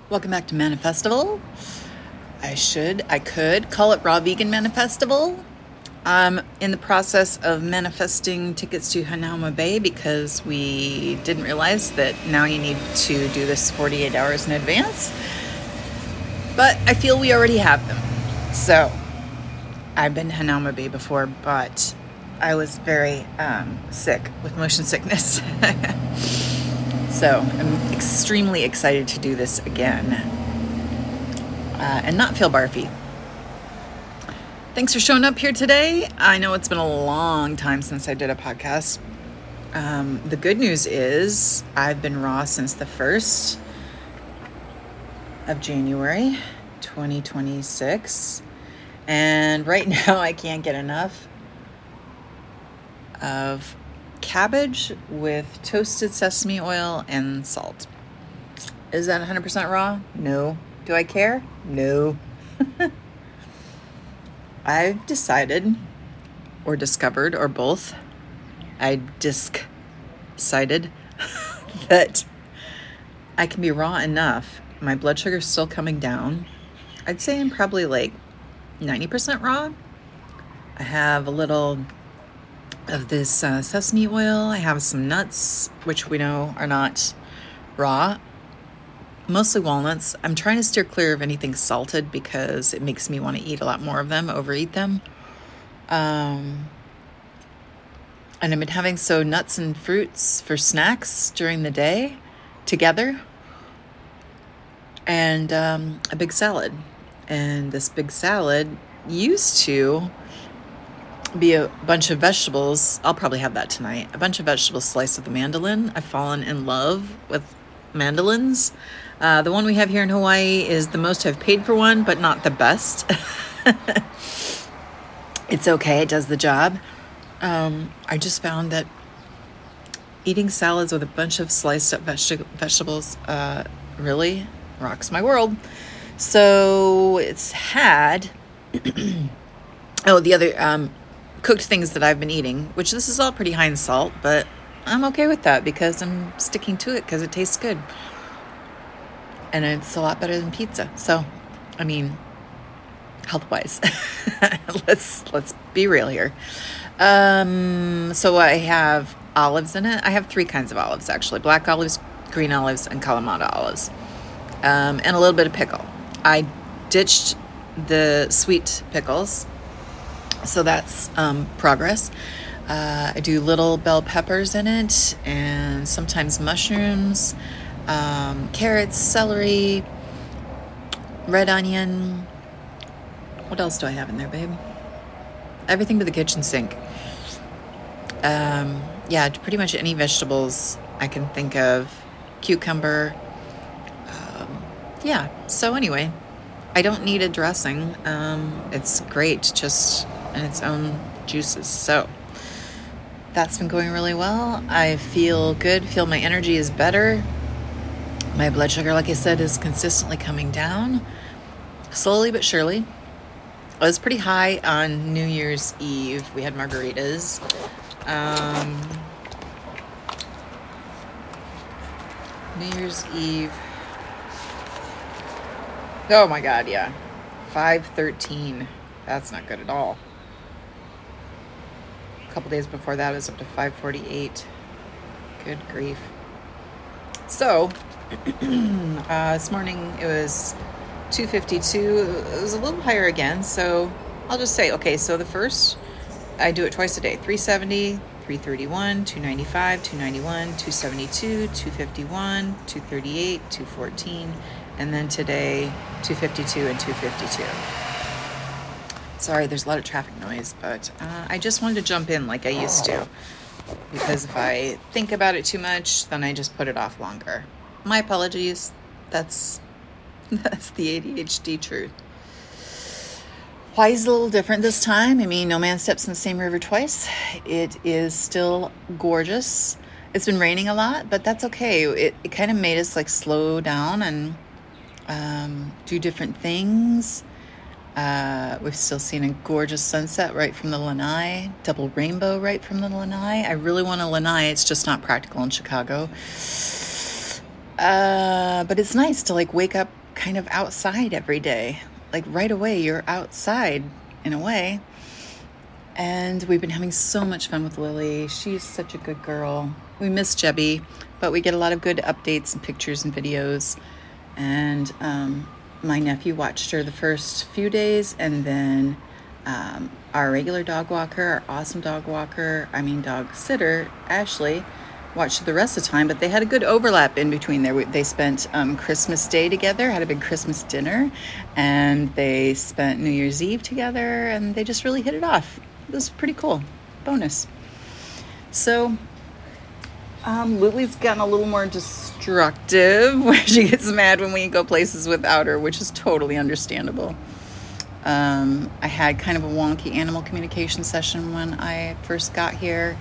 Welcome back to Manifestival. I could call it Raw Vegan Manifestival. I'm in the process of manifesting tickets to Hanauma Bay because we didn't realize that now you need to do this 48 hours in advance. But I feel we already have them. So I've been to Hanauma Bay before, but I was very sick with motion sickness. So I'm extremely excited to do this again and not feel barfy. Thanks for showing up here today. I know it's been a long time since I did a podcast. The good news is I've been raw since the 1st of January, 2026. And right now I can't get enough of cabbage with toasted sesame oil and salt. Is that 100% raw? No. Do I care? No. I've decided, or discovered, or both, decided that I can be raw enough. My blood sugar's still coming down. I'd say I'm probably like 90% raw. I have a little of this sesame oil. I have some nuts, which we know are not raw, mostly walnuts. I'm trying to steer clear of anything salted because it makes me want to eat a lot more of them, overeat them. And I've been having nuts and fruits for snacks during the day together, and a big salad. And this big salad used to be a bunch of vegetables. I'll probably have that tonight. A bunch of vegetables sliced with a mandolin. I've fallen in love with mandolins. The one we have here in Hawaii is the most I've paid for one, but not the best. It's okay. It does the job. I just found that eating salads with a bunch of sliced up vegetables really rocks my world. So it's had the other cooked things that I've been eating, which this is all pretty high in salt, but I'm okay with that because I'm sticking to it because it tastes good. And it's a lot better than pizza. So, I mean, health-wise, let's be real here. So I have olives in it. I have 3 kinds of olives, actually. Black olives, green olives, and Kalamata olives. And a little bit of pickle. I ditched the sweet pickles, so that's progress. I do little bell peppers in it, and sometimes mushrooms, carrots, celery, red onion. What else do I have in there, babe? Everything but the kitchen sink. Yeah, pretty much any vegetables I can think of. Cucumber. Yeah, so anyway, I don't need a dressing. It's great just in its own juices. So that's been going really well. I feel good, feel my energy is better. My blood sugar, like I said, is consistently coming down, slowly but surely. I was pretty high on New Year's Eve. We had margaritas. New Year's Eve. Oh my God, yeah. 513. That's not good at all. A couple days before that, it was up to 548. Good grief. So, this morning it was 252. It was a little higher again, so I'll just say, okay, so the first, I do it twice a day. 370, 331, 295, 291, 272, 251, 238, 214, and then today 252 and 252. Sorry, there's a lot of traffic noise, but I just wanted to jump in like I used to, because if I think about it too much, then I just put it off longer. My apologies. That's the ADHD truth. Hawaii's a little different this time. I mean, no man steps in the same river twice. It is still gorgeous. It's been raining a lot, but that's okay. It kind of made us like slow down and do different things. We've still seen a gorgeous sunset right from the lanai, double rainbow right from the lanai. I really want a lanai. It's just not practical in Chicago. But it's nice to like wake up kind of outside every day. Like right away, you're outside in a way. And we've been having so much fun with Lily. She's such a good girl. We miss Jebby, but we get a lot of good updates and pictures and videos. And my nephew watched her the first few days, and then our regular dog walker, our awesome dog walker, dog sitter, Ashley, watched the rest of the time, but they had a good overlap in between there. They spent Christmas Day together, had a big Christmas dinner, and they spent New Year's Eve together, and they just really hit it off. It was pretty cool. Bonus. So Lily's gotten a little more destructive where she gets mad when we go places without her, which is totally understandable. I had kind of a wonky animal communication session when I first got here.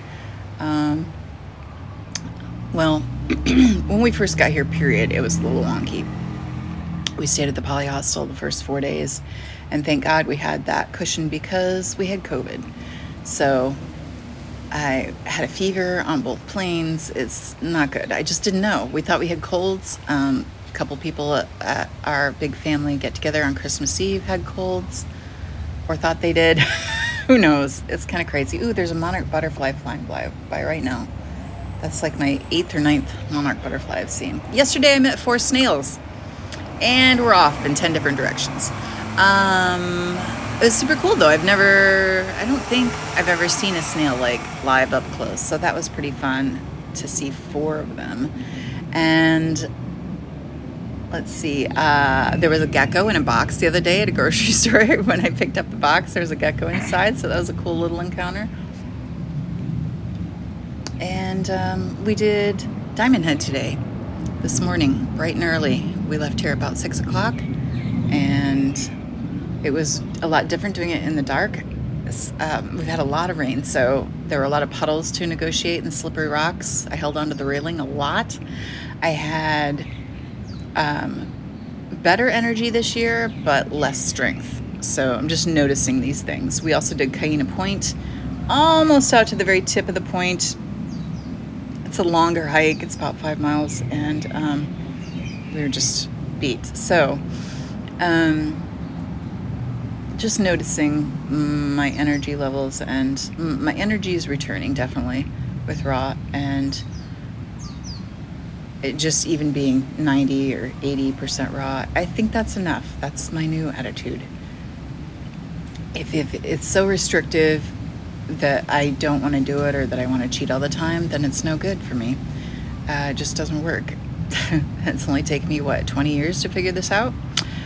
When we first got here, period, it was a little wonky. We stayed at the Poly Hostel the first 4 days, and thank God we had that cushion because we had COVID. So I had a fever on both planes. It's not good. I just didn't know. We thought we had colds. A couple people at our big family get together on Christmas Eve had colds, or thought they did. Who knows? It's kind of crazy. Ooh, there's a monarch butterfly flying by right now. That's like my 8th or 9th monarch butterfly I've seen. Yesterday I met 4 snails, and we're off in 10 different directions. It was super cool though. I don't think I've ever seen a snail like live up close. So that was pretty fun to see 4 of them. And let's see, there was a gecko in a box the other day at a grocery store. When I picked up the box, there was a gecko inside. So that was a cool little encounter. And we did Diamond Head today, this morning, bright and early. We left here about 6 o'clock, and it was a lot different doing it in the dark. We've had a lot of rain, so there were a lot of puddles to negotiate and slippery rocks. I held onto the railing a lot. I had better energy this year, but less strength. So I'm just noticing these things. We also did Cayena Point, almost out to the very tip of the point. It's a longer hike. It's about 5 miles, and we were just beat. So just noticing my energy levels, and my energy is returning definitely with raw, and it just even being 90 or 80% raw, I think that's enough. That's my new attitude. If it's so restrictive that I don't want to do it, or that I want to cheat all the time, then it's no good for me. It just doesn't work. It's only taken me 20 years to figure this out.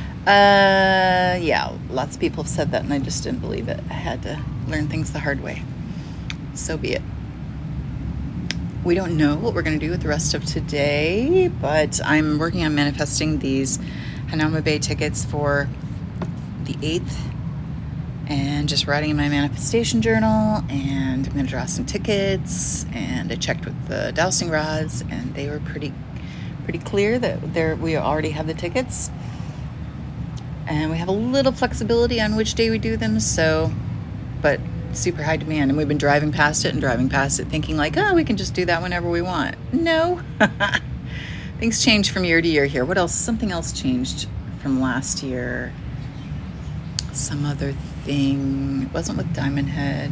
Yeah, lots of people have said that, and I just didn't believe it. I had to learn things the hard way. So be it. We don't know what we're going to do with the rest of today, but I'm working on manifesting these Hanauma Bay tickets for the 8th, and just writing in my manifestation journal, and I'm going to draw some tickets, and I checked with the dowsing rods, and they were pretty clear that we already have the tickets, and we have a little flexibility on which day we do them, but super high demand, and we've been driving past it thinking like, oh, we can just do that whenever we want. No. Things change from year to year here. What else? Something else changed from last year. Some other thing. It wasn't with Diamond Head.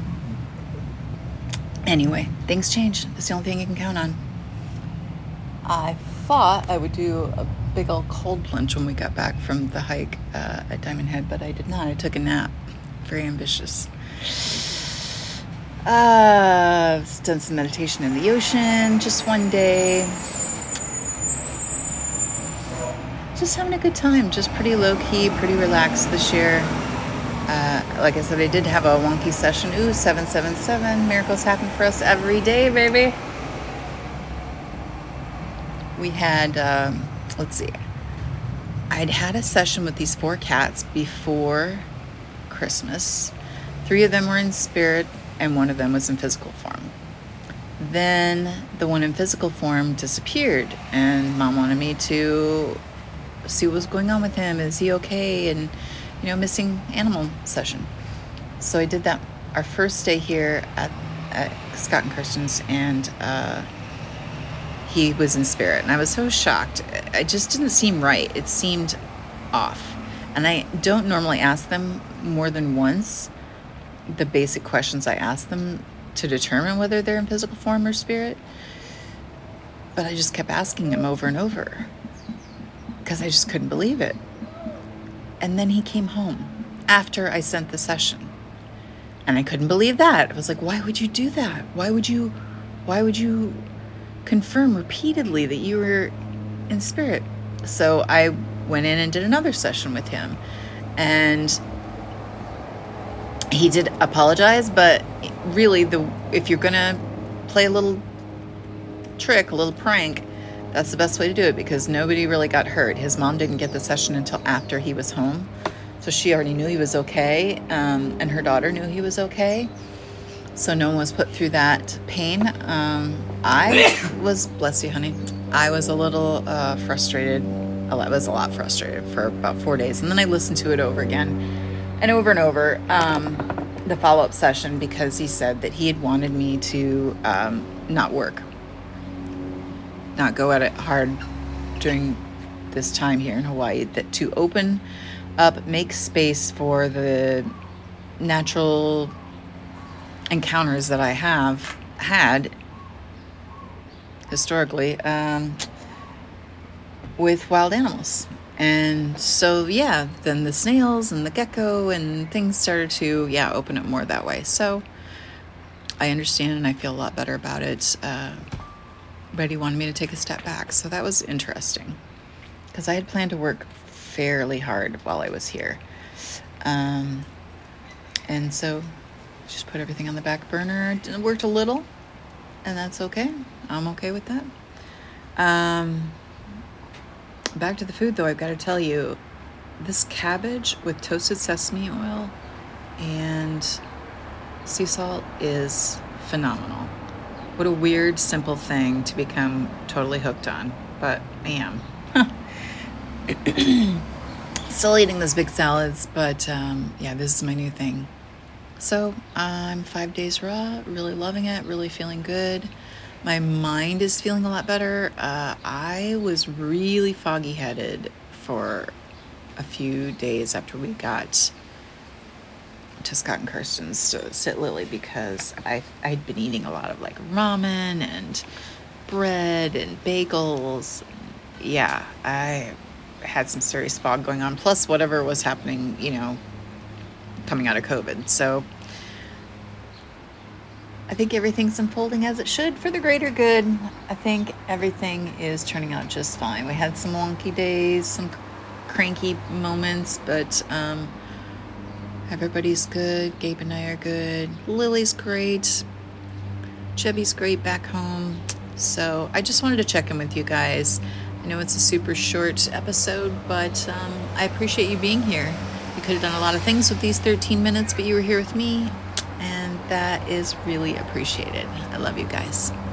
Anyway, things change. It's the only thing you can count on. I thought I would do a big old cold plunge when we got back from the hike at Diamond Head, but I did not. I took a nap. Very ambitious. I've done some meditation in the ocean just one day. Just having a good time. Just pretty low-key, pretty relaxed this year. Like I said, I did have a wonky session. 777. Miracles happen for us every day, baby. We had, let's see. I'd had a session with these 4 cats before Christmas. 3 of them were in spirit, and 1 of them was in physical form. Then the one in physical form disappeared, and Mom wanted me to see what was going on with him. Is he okay? And, missing animal session. So I did that our first day here at Scott and Kirsten's, and he was in spirit. And I was so shocked. It just didn't seem right. It seemed off. And I don't normally ask them more than once the basic questions I ask them to determine whether they're in physical form or spirit. But I just kept asking him over and over because I just couldn't believe it. And then he came home after I sent the session. And I couldn't believe that. I was like, why would you do that? Why would you confirm repeatedly that you were in spirit? So I went in and did another session with him. And he did apologize, but really if you're going to play a little trick, a little prank, that's the best way to do it, because nobody really got hurt. His mom didn't get the session until after he was home. So she already knew he was okay, and her daughter knew he was okay. So no one was put through that pain. I was, bless you, honey, I was a little frustrated. I was a lot frustrated for about 4 days. And then I listened to it over again and over, the follow-up session, because he said that he had wanted me to not work, not go at it hard during this time here in Hawaii, that to open up, make space for the natural encounters that I have had historically with wild animals. And so, yeah, then the snails and the gecko and things started to, open up more that way. So I understand and I feel a lot better about it. But he wanted me to take a step back. So that was interesting, because I had planned to work fairly hard while I was here. And so just put everything on the back burner. Worked a little, and that's okay. I'm okay with that. Back to the food, though. I've got to tell you, this cabbage with toasted sesame oil and sea salt is phenomenal. What a weird, simple thing to become totally hooked on, but I am. Still eating those big salads, but this is my new thing. So I'm 5 days raw, really loving it, really feeling good. My mind is feeling a lot better. I was really foggy-headed for a few days after we got to Scott and Kirsten's to Sit Lily, because I'd been eating a lot of like ramen and bread and bagels. Yeah, I had some serious fog going on, plus whatever was happening, coming out of COVID. So I think everything's unfolding as it should for the greater good. I think everything is turning out just fine. We had some wonky days, some cranky moments, but everybody's good. Gabe and I are good. Lily's great. Chubby's great back home. So I just wanted to check in with you guys. I know it's a super short episode, but I appreciate you being here. You could have done a lot of things with these 13 minutes, but you were here with me, and that is really appreciated. I love you guys.